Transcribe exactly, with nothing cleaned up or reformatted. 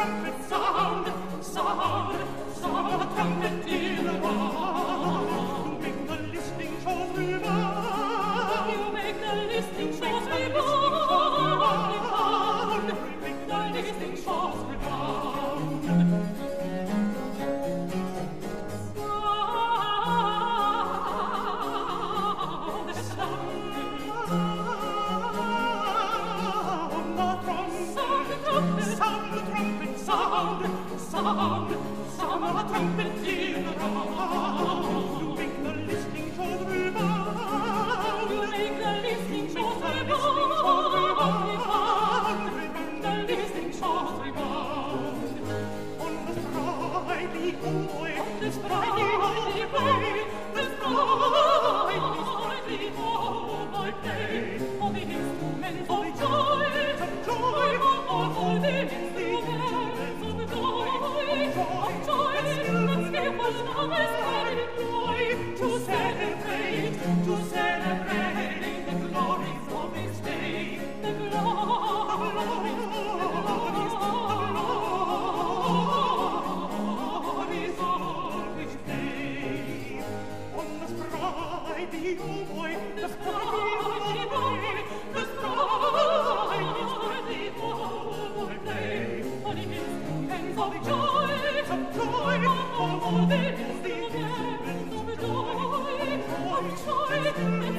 trumpet sound, sound, sound the trumpet in the round. You make the listening shows rebound. You make the listening shows rebound. You make the listening shows rebound. Sound, sound, sound of a trumpet in the round. You make the listening shows rebound. You make the listening shows rebound. The listening shows rebound. On the Friday, oh boy, on this Friday, oh boy, this Friday, oh boy, day, for the instruments of joy, of joy, for the instruments of joy, of joy, let's give us now this Friday joy, to celebrate, to celebrate the glories of this day, the glories, the glories, the glories of this day. On this Friday, oh boy, this Friday, oh boy, this Friday, oh boy, day, for the instruments of joy, of joy, for the instruments of joy, of joy,